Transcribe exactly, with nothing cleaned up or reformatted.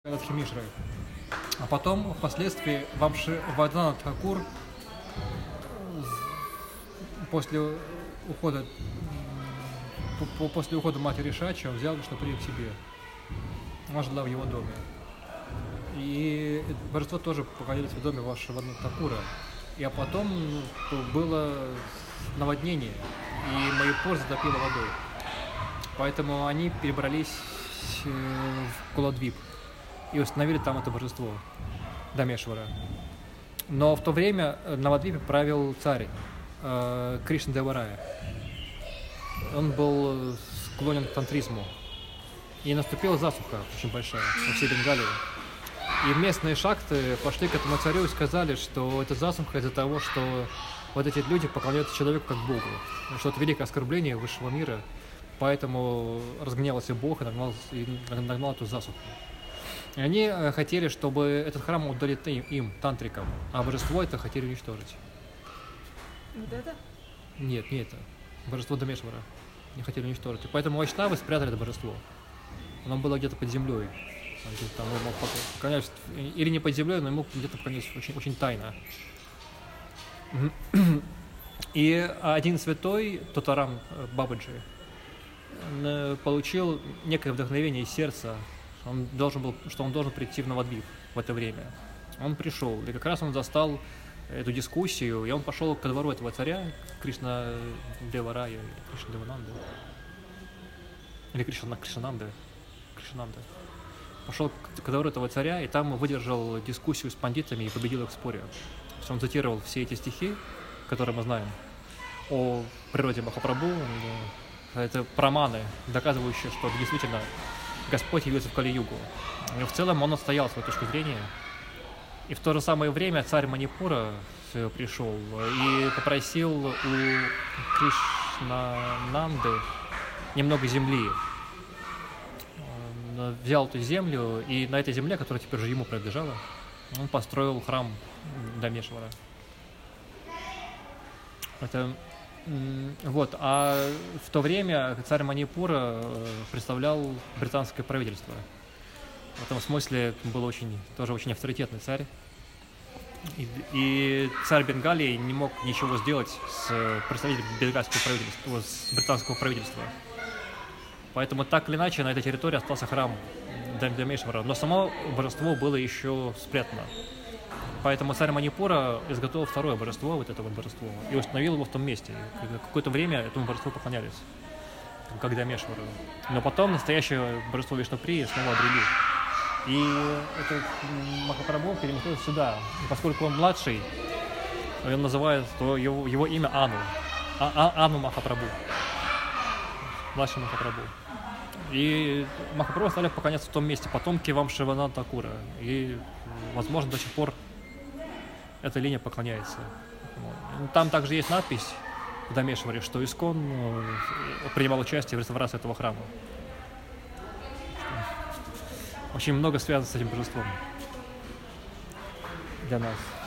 Химишры. А потом, впоследствии, Вамшивардхана Тхакур после ухода после ухода матери Шачи он взял Вишнуприю к себе. Она жила в его доме. И божество тоже появилось в доме Вамшивардхана Тхакура. И а потом было наводнение, и Майяпур затопило водой. Поэтому они перебрались в Куладвип и установили там это божество Дамешвара. Но в то время на Навадвипе правил царь э, Кришна Деварая. Он был склонен к тантризму. И наступила засуха очень большая во всей Бенгалии. И местные шакты пошли к этому царю и сказали, что это засуха из-за того, что вот эти люди поклоняются человеку как Богу. Что это великое оскорбление высшего мира. Поэтому разгневался Бог и нагнал, и нагнал эту засуху. И они хотели, чтобы этот храм отдали им, им, тантрикам, а божество это хотели уничтожить. Вот это? Нет, не это. Божество Дамешвара. Не хотели уничтожить. И поэтому вайшнавы спрятали это божество. Оно было где-то под землей. Там мог поклоняться, или не под землей, но ему где-то поклоняться очень, очень тайно. И один святой, Тотарам Бабаджи, получил некое вдохновение из сердца, он должен был, что он должен прийти в Навадвип в это время. Он пришел, и как раз он застал эту дискуссию, и он пошел ко двору этого царя, Кришна Деварая, Кришна Девананда, или Кришна Кришнананда, Кришнананда. Пошел к двору этого царя, и там выдержал дискуссию с пандитами и победил их в споре. То есть он цитировал все эти стихи, которые мы знаем о природе Махапрабху, это праманы, доказывающие, что действительно Господь явился в Кали-югу. И в целом он отстоял свою точку зрения. И в то же самое время царь Манипура пришел и попросил у Кришнананды немного земли. Он взял эту землю, и на этой земле, которая теперь же ему принадлежала, он построил храм Дамешвара. Это Вот, а в то время царь Манипура представлял британское правительство. В этом смысле был очень, тоже очень авторитетный царь. И, и царь Бенгалии не мог ничего сделать с представителем бенгальского правительства, с британского правительства. Поэтому так или иначе на этой территории остался храм Дамешвара, но само божество было еще спрятано. Поэтому царь Манипура изготовил второе божество, вот это вот божество, и установил его в том месте. Какое-то время этому божеству поклонялись, как Дамешвару. Но потом настоящее божество Вишнуприи снова обрели. И этот Махапрабху переместился сюда. И поскольку он младший, он называет, то его, его имя Ану. А, а, Ану Махапрабху. Младший Махапрабху. И Махапрабху стали поклоняться в том месте, потомки Вамшивардхана Тхакура. И, возможно, до сих пор эта линия поклоняется. Там также есть надпись в Дамешваре, что Искон принимал участие в реставрации этого храма. Очень много связано с этим божеством для нас.